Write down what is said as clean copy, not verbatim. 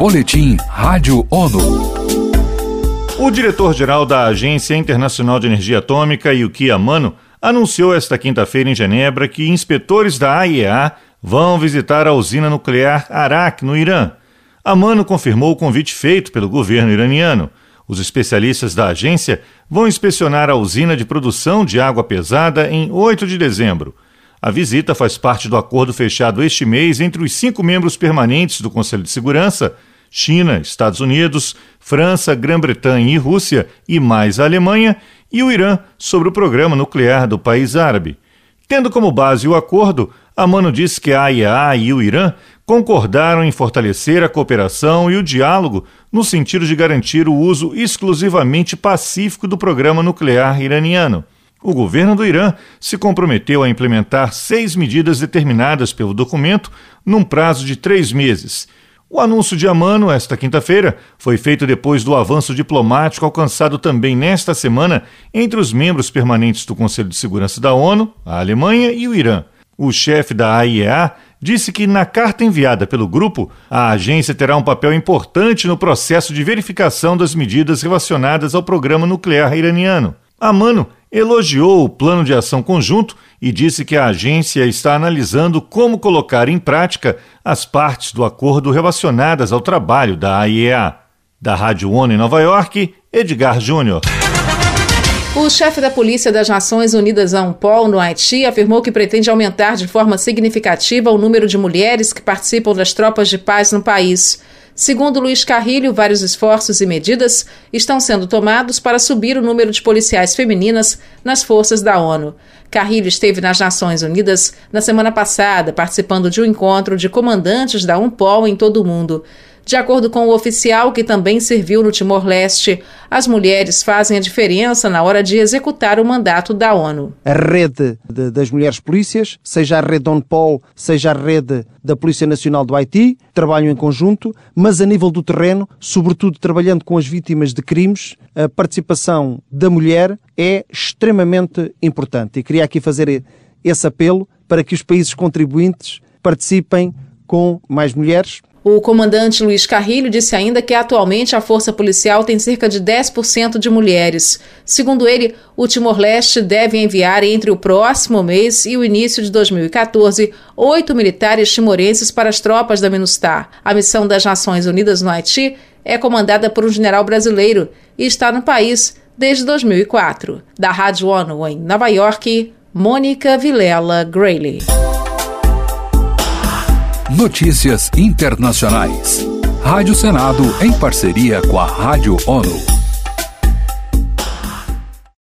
Boletim Rádio ONU. O diretor-geral da Agência Internacional de Energia Atômica, Yuki Amano, anunciou esta quinta-feira em Genebra que inspetores da AIEA vão visitar a usina nuclear Arak, no Irã. Amano confirmou o convite feito pelo governo iraniano. Os especialistas da agência vão inspecionar a usina de produção de água pesada em 8 de dezembro. A visita faz parte do acordo fechado este mês entre os 5 membros permanentes do Conselho de Segurança, China, Estados Unidos, França, Grã-Bretanha e Rússia, e mais a Alemanha, e o Irã, sobre o programa nuclear do país árabe. Tendo como base o acordo, Amano disse que a AIEA e o Irã concordaram em fortalecer a cooperação e o diálogo no sentido de garantir o uso exclusivamente pacífico do programa nuclear iraniano. O governo do Irã se comprometeu a implementar 6 medidas determinadas pelo documento num prazo de 3 meses. O anúncio de Amano, esta quinta-feira, foi feito depois do avanço diplomático alcançado também nesta semana entre os membros permanentes do Conselho de Segurança da ONU, a Alemanha e o Irã. O chefe da AIEA disse que, na carta enviada pelo grupo, a agência terá um papel importante no processo de verificação das medidas relacionadas ao programa nuclear iraniano. Amano elogiou o plano de ação conjunto e disse que a agência está analisando como colocar em prática as partes do acordo relacionadas ao trabalho da AIEA. Da Rádio ONU em Nova York, Edgar Júnior. O chefe da Polícia das Nações Unidas, UNPOL, no Haiti, afirmou que pretende aumentar de forma significativa o número de mulheres que participam das tropas de paz no país. Segundo Luiz Carrilho, vários esforços e medidas estão sendo tomados para subir o número de policiais femininas nas forças da ONU. Carrilho esteve nas Nações Unidas na semana passada, participando de um encontro de comandantes da UNPOL em todo o mundo. De acordo com o oficial, que também serviu no Timor-Leste, as mulheres fazem a diferença na hora de executar o mandato da ONU. A rede das mulheres polícias, seja a rede UNPOL, seja a rede da Polícia Nacional do Haiti, trabalham em conjunto, mas a nível do terreno, sobretudo trabalhando com as vítimas de crimes, a participação da mulher é extremamente importante. E queria aqui fazer esse apelo para que os países contribuintes participem com mais mulheres. O comandante Luiz Carrilho disse ainda que atualmente a força policial tem cerca de 10% de mulheres. Segundo ele, o Timor-Leste deve enviar entre o próximo mês e o início de 2014 8 militares timorenses para as tropas da MINUSTAH. A missão das Nações Unidas no Haiti é comandada por um general brasileiro e está no país desde 2004. Da Rádio ONU em Nova York, Mônica Vilela Grayley. Notícias internacionais. Rádio Senado em parceria com a Rádio ONU.